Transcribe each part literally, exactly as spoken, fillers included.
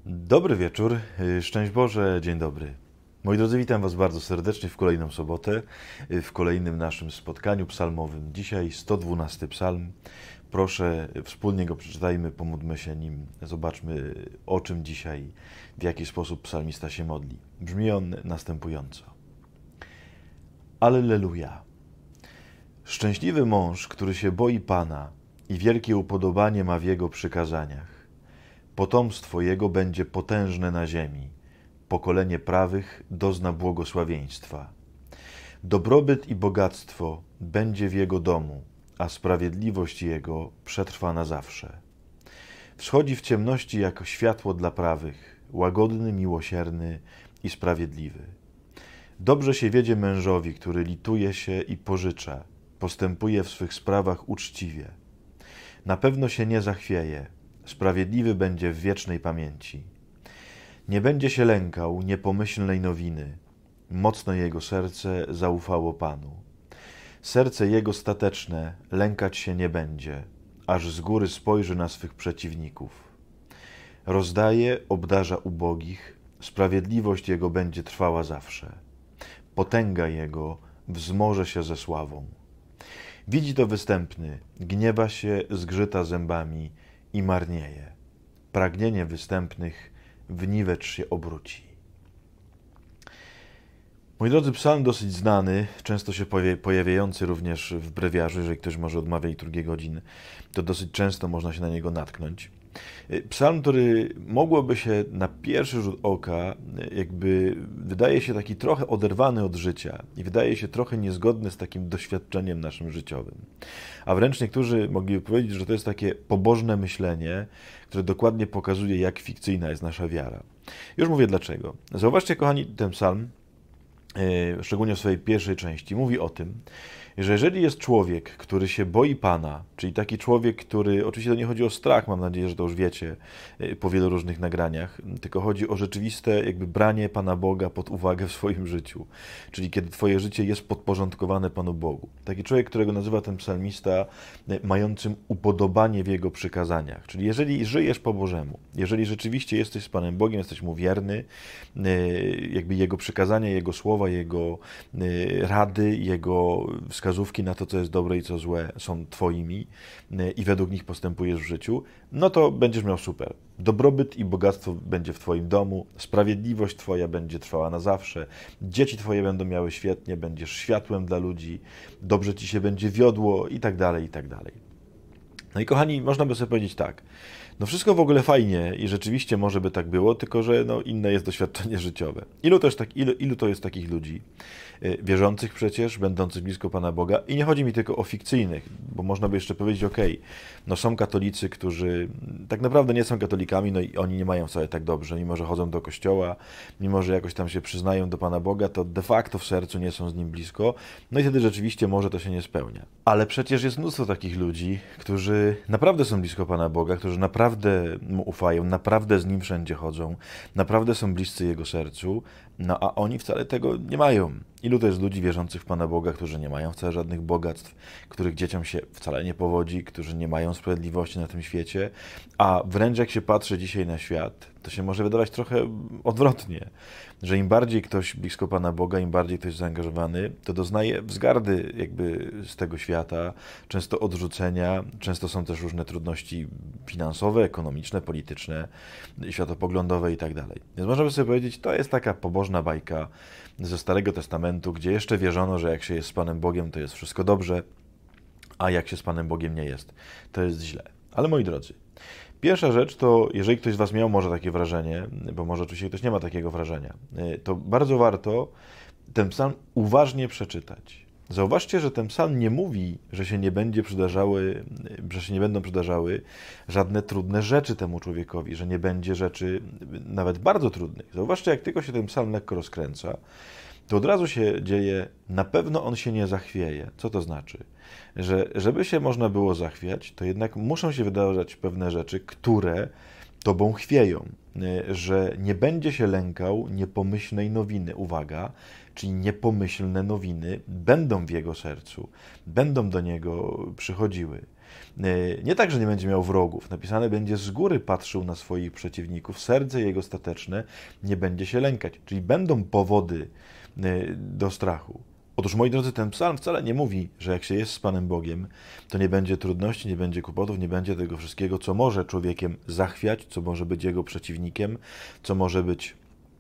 Dobry wieczór, szczęść Boże, dzień dobry. Moi drodzy, witam Was bardzo serdecznie w kolejną sobotę, w kolejnym naszym spotkaniu psalmowym. Dzisiaj sto dwunasty psalm. Proszę, wspólnie go przeczytajmy, pomódlmy się nim, zobaczmy o czym dzisiaj, w jaki sposób psalmista się modli. Brzmi on następująco. Alleluja. Szczęśliwy mąż, który się boi Pana i wielkie upodobanie ma w Jego przykazaniach. Potomstwo Jego będzie potężne na ziemi. Pokolenie prawych dozna błogosławieństwa. Dobrobyt i bogactwo będzie w Jego domu, a sprawiedliwość Jego przetrwa na zawsze. Wschodzi w ciemności jako światło dla prawych, łagodny, miłosierny i sprawiedliwy. Dobrze się wiedzie mężowi, który lituje się i pożycza, postępuje w swych sprawach uczciwie. Na pewno się nie zachwieje, sprawiedliwy będzie w wiecznej pamięci. Nie będzie się lękał niepomyślnej nowiny. Mocne jego serce zaufało Panu. Serce jego stateczne lękać się nie będzie, aż z góry spojrzy na swych przeciwników. Rozdaje, obdarza ubogich, sprawiedliwość jego będzie trwała zawsze. Potęga jego wzmoże się ze sławą. Widzi to występny, gniewa się, zgrzyta zębami i marnieje. Pragnienie występnych w niwecz się obróci. Moi drodzy, psalm dosyć znany, często się pojawiający również w brewiarzu, jeżeli ktoś może odmawia liturgię godzin, to dosyć często można się na niego natknąć. Psalm, który mogłoby się na pierwszy rzut oka, jakby wydaje się taki trochę oderwany od życia i wydaje się trochę niezgodny z takim doświadczeniem naszym życiowym. A wręcz niektórzy mogliby powiedzieć, że to jest takie pobożne myślenie, które dokładnie pokazuje, jak fikcyjna jest nasza wiara. Już mówię dlaczego. Zauważcie, kochani, ten psalm, szczególnie w swojej pierwszej części, mówi o tym, że jeżeli jest człowiek, który się boi Pana, czyli taki człowiek, który, oczywiście to nie chodzi o strach, mam nadzieję, że to już wiecie po wielu różnych nagraniach, tylko chodzi o rzeczywiste jakby branie Pana Boga pod uwagę w swoim życiu, czyli kiedy twoje życie jest podporządkowane Panu Bogu. Taki człowiek, którego nazywa ten psalmista mającym upodobanie w Jego przykazaniach, czyli jeżeli żyjesz po Bożemu, jeżeli rzeczywiście jesteś z Panem Bogiem, jesteś Mu wierny, jakby Jego przykazania, Jego słowa, Jego rady, Jego wskazówki na to, co jest dobre i co złe, są twoimi i według nich postępujesz w życiu, no to będziesz miał super. Dobrobyt i bogactwo będzie w twoim domu, sprawiedliwość twoja będzie trwała na zawsze, dzieci twoje będą miały świetnie, będziesz światłem dla ludzi, dobrze ci się będzie wiodło i tak dalej, i tak dalej. No i kochani, można by sobie powiedzieć tak, no wszystko w ogóle fajnie i rzeczywiście może by tak było, tylko że no inne jest doświadczenie życiowe. Ilu, też tak, ilu, ilu to jest takich ludzi, wierzących przecież, będących blisko Pana Boga i nie chodzi mi tylko o fikcyjnych, bo można by jeszcze powiedzieć, ok, no są katolicy, którzy tak naprawdę nie są katolikami, no i oni nie mają wcale tak dobrze, mimo że chodzą do kościoła, mimo że jakoś tam się przyznają do Pana Boga, to de facto w sercu nie są z Nim blisko, no i wtedy rzeczywiście może to się nie spełnia. Ale przecież jest mnóstwo takich ludzi, którzy naprawdę są blisko Pana Boga, którzy naprawdę Mu ufają, naprawdę z Nim wszędzie chodzą, naprawdę są bliscy Jego sercu, no a oni wcale tego nie mają. Ilu to jest ludzi wierzących w Pana Boga, którzy nie mają wcale żadnych bogactw, których dzieciom się wcale nie powodzi, którzy nie mają sprawiedliwości na tym świecie, a wręcz jak się patrzy dzisiaj na świat, to się może wydawać trochę odwrotnie, że im bardziej ktoś blisko Pana Boga, im bardziej ktoś zaangażowany, to doznaje wzgardy jakby z tego świata, często odrzucenia, często są też różne trudności finansowe, ekonomiczne, polityczne, światopoglądowe i tak dalej. Więc można by sobie powiedzieć, to jest taka pobożna bajka ze Starego Testamentu, gdzie jeszcze wierzono, że jak się jest z Panem Bogiem, to jest wszystko dobrze, a jak się z Panem Bogiem nie jest, to jest źle. Ale moi drodzy, pierwsza rzecz to, jeżeli ktoś z Was miał może takie wrażenie, bo może oczywiście ktoś nie ma takiego wrażenia, to bardzo warto ten psalm uważnie przeczytać. Zauważcie, że ten psalm nie mówi, że się nie będzie przydarzały, że się nie będą przydarzały żadne trudne rzeczy temu człowiekowi, że nie będzie rzeczy nawet bardzo trudnych. Zauważcie, jak tylko się ten psalm lekko rozkręca, to od razu się dzieje, na pewno on się nie zachwieje. Co to znaczy? Że żeby się można było zachwiać, to jednak muszą się wydarzać pewne rzeczy, które tobą chwieją, że nie będzie się lękał niepomyślnej nowiny. Uwaga, czyli niepomyślne nowiny będą w jego sercu, będą do niego przychodziły. Nie tak, że nie będzie miał wrogów. Napisane będzie: z góry patrzył na swoich przeciwników, serce jego stateczne nie będzie się lękać. Czyli będą powody do strachu. Otóż, moi drodzy, ten psalm wcale nie mówi, że jak się jest z Panem Bogiem, to nie będzie trudności, nie będzie kłopotów, nie będzie tego wszystkiego, co może człowiekiem zachwiać, co może być jego przeciwnikiem, co może być,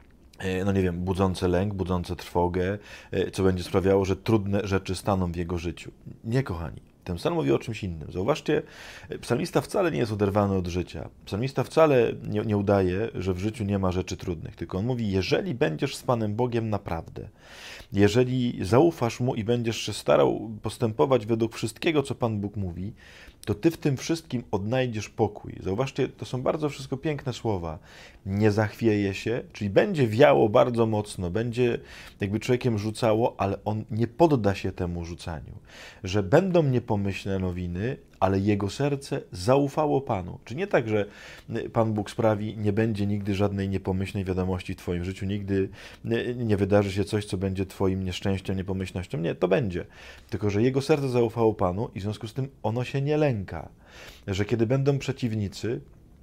no nie wiem, budzące lęk, budzące trwogę, co będzie sprawiało, że trudne rzeczy staną w jego życiu. Nie, kochani. Ten psalm mówi o czymś innym. Zauważcie, psalmista wcale nie jest oderwany od życia. Psalmista wcale nie, nie udaje, że w życiu nie ma rzeczy trudnych. Tylko on mówi: jeżeli będziesz z Panem Bogiem naprawdę, jeżeli zaufasz Mu i będziesz się starał postępować według wszystkiego, co Pan Bóg mówi, to ty w tym wszystkim odnajdziesz pokój. Zauważcie, to są bardzo wszystko piękne słowa. Nie zachwieje się, czyli będzie wiało bardzo mocno, będzie jakby człowiekiem rzucało, ale on nie podda się temu rzucaniu. Że będą niepomyślne nowiny, ale jego serce zaufało Panu. Czy nie tak, że Pan Bóg sprawi, nie będzie nigdy żadnej niepomyślnej wiadomości w twoim życiu, nigdy nie wydarzy się coś, co będzie twoim nieszczęściem, niepomyślnością. Nie, to będzie. Tylko że jego serce zaufało Panu i w związku z tym ono się nie lęka. Że kiedy będą przeciwnicy,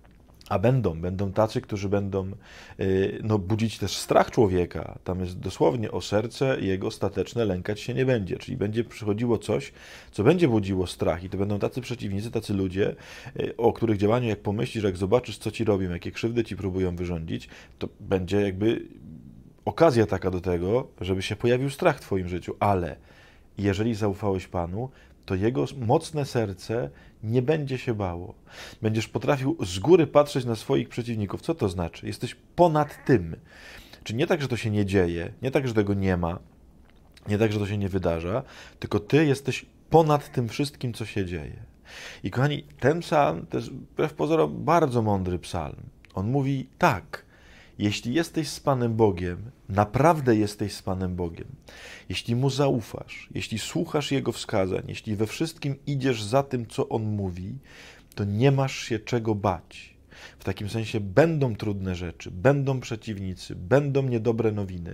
a będą, będą tacy, którzy będą no, budzić też strach człowieka. Tam jest dosłownie: o serce jego stateczne lękać się nie będzie. Czyli będzie przychodziło coś, co będzie budziło strach. I to będą tacy przeciwnicy, tacy ludzie, o których działaniu, jak pomyślisz, jak zobaczysz, co ci robią, jakie krzywdy ci próbują wyrządzić, to będzie jakby okazja taka do tego, żeby się pojawił strach w twoim życiu. Ale jeżeli zaufałeś Panu, to jego mocne serce nie będzie się bało. Będziesz potrafił z góry patrzeć na swoich przeciwników. Co to znaczy? Jesteś ponad tym. Czy nie tak, że to się nie dzieje, nie tak, że tego nie ma, nie tak, że to się nie wydarza, tylko ty jesteś ponad tym wszystkim, co się dzieje. I kochani, ten psalm to jest wbrew pozorom bardzo mądry psalm. On mówi tak: jeśli jesteś z Panem Bogiem, naprawdę jesteś z Panem Bogiem, jeśli Mu zaufasz, jeśli słuchasz Jego wskazań, jeśli we wszystkim idziesz za tym, co On mówi, to nie masz się czego bać. W takim sensie będą trudne rzeczy, będą przeciwnicy, będą niedobre nowiny,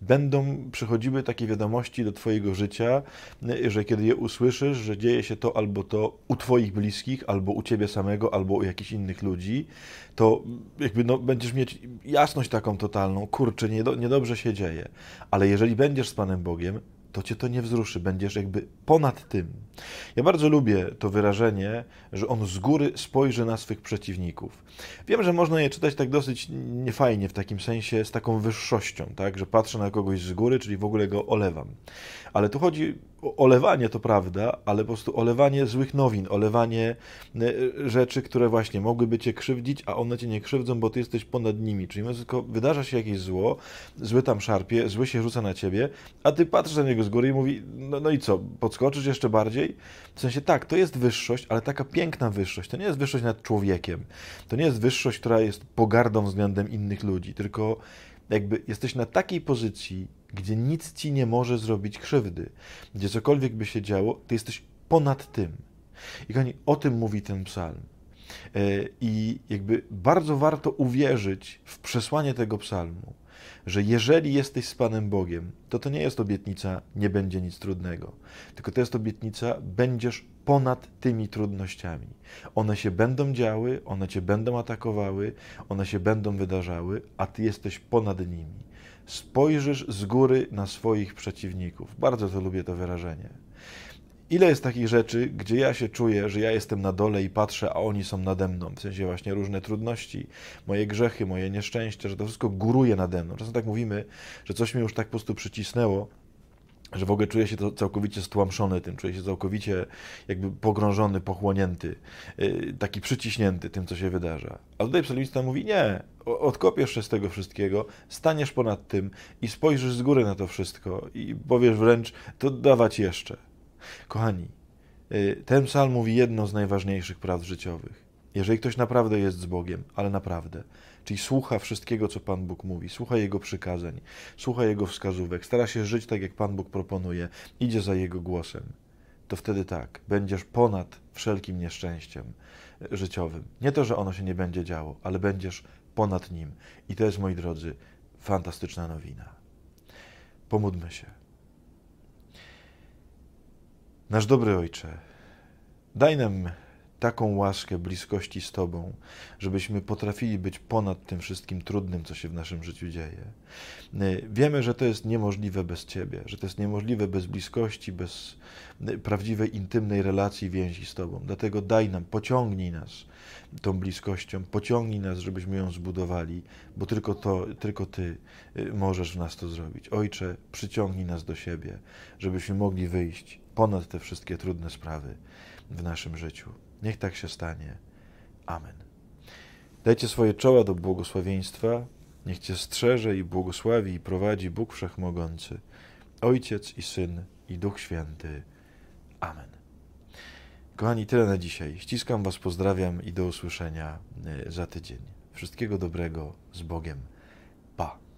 będą przychodziły takie wiadomości do twojego życia, że kiedy je usłyszysz, że dzieje się to albo to u twoich bliskich, albo u ciebie samego, albo u jakichś innych ludzi, to jakby no, będziesz mieć jasność taką totalną: kurczę, niedo, niedobrze się dzieje. Ale jeżeli będziesz z Panem Bogiem, to cię to nie wzruszy, będziesz jakby ponad tym. Ja bardzo lubię to wyrażenie, że on z góry spojrzy na swych przeciwników. Wiem, że można je czytać tak dosyć niefajnie, w takim sensie z taką wyższością, tak, że patrzę na kogoś z góry, czyli w ogóle go olewam. Ale tu chodzi o olewanie, to prawda, ale po prostu olewanie złych nowin, olewanie rzeczy, które właśnie mogłyby cię krzywdzić, a one cię nie krzywdzą, bo ty jesteś ponad nimi. Czyli tylko wydarza się jakieś zło, zły tam szarpie, zły się rzuca na ciebie, a ty patrzysz na niego z góry i mówi: no, no i co, podskoczysz jeszcze bardziej? W sensie tak, to jest wyższość, ale taka piękna wyższość. To nie jest wyższość nad człowiekiem. To nie jest wyższość, która jest pogardą względem innych ludzi, tylko jakby jesteś na takiej pozycji, gdzie nic ci nie może zrobić krzywdy, gdzie cokolwiek by się działo, ty jesteś ponad tym. I kochani, o tym mówi ten psalm. I jakby bardzo warto uwierzyć w przesłanie tego psalmu, że jeżeli jesteś z Panem Bogiem, to to nie jest obietnica: nie będzie nic trudnego, tylko to jest obietnica: będziesz ponad tymi trudnościami. One się będą działy, one cię będą atakowały, one się będą wydarzały, a ty jesteś ponad nimi. Spojrzysz z góry na swoich przeciwników. Bardzo to lubię to wyrażenie. Ile jest takich rzeczy, gdzie ja się czuję, że ja jestem na dole i patrzę, a oni są nade mną. W sensie właśnie różne trudności, moje grzechy, moje nieszczęście, że to wszystko góruje nade mną. Czasem tak mówimy, że coś mnie już tak po prostu przycisnęło, że w ogóle czuję się to całkowicie stłamszony tym, czuję się całkowicie jakby pogrążony, pochłonięty, taki przyciśnięty tym, co się wydarza. A tutaj psalmista mówi: nie, odkopiesz się z tego wszystkiego, staniesz ponad tym i spojrzysz z góry na to wszystko i powiesz wręcz: to dawać jeszcze. Kochani, ten psalm mówi jedno z najważniejszych prawd życiowych. Jeżeli ktoś naprawdę jest z Bogiem, ale naprawdę, czyli słucha wszystkiego, co Pan Bóg mówi, słucha Jego przykazań, słucha Jego wskazówek, stara się żyć tak, jak Pan Bóg proponuje, idzie za Jego głosem, to wtedy tak, będziesz ponad wszelkim nieszczęściem życiowym. Nie to, że ono się nie będzie działo, ale będziesz ponad nim. I to jest, moi drodzy, fantastyczna nowina. Pomódlmy się. Nasz dobry Ojcze, Daj nam taką łaskę bliskości z Tobą, żebyśmy potrafili być ponad tym wszystkim trudnym, co się w naszym życiu dzieje. Wiemy, że to jest niemożliwe bez Ciebie, że to jest niemożliwe bez bliskości, bez prawdziwej, intymnej relacji, więzi z Tobą. Dlatego daj nam, pociągnij nas tą bliskością, pociągnij nas, żebyśmy ją zbudowali, bo tylko, to, tylko Ty możesz w nas to zrobić. Ojcze, przyciągnij nas do siebie, żebyśmy mogli wyjść ponad te wszystkie trudne sprawy w naszym życiu. Niech tak się stanie. Amen. Dajcie swoje czoła do błogosławieństwa. Niech Cię strzeże i błogosławi i prowadzi Bóg Wszechmogący, Ojciec i Syn i Duch Święty. Amen. Kochani, tyle na dzisiaj. Ściskam Was, pozdrawiam i do usłyszenia za tydzień. Wszystkiego dobrego, z Bogiem. Pa.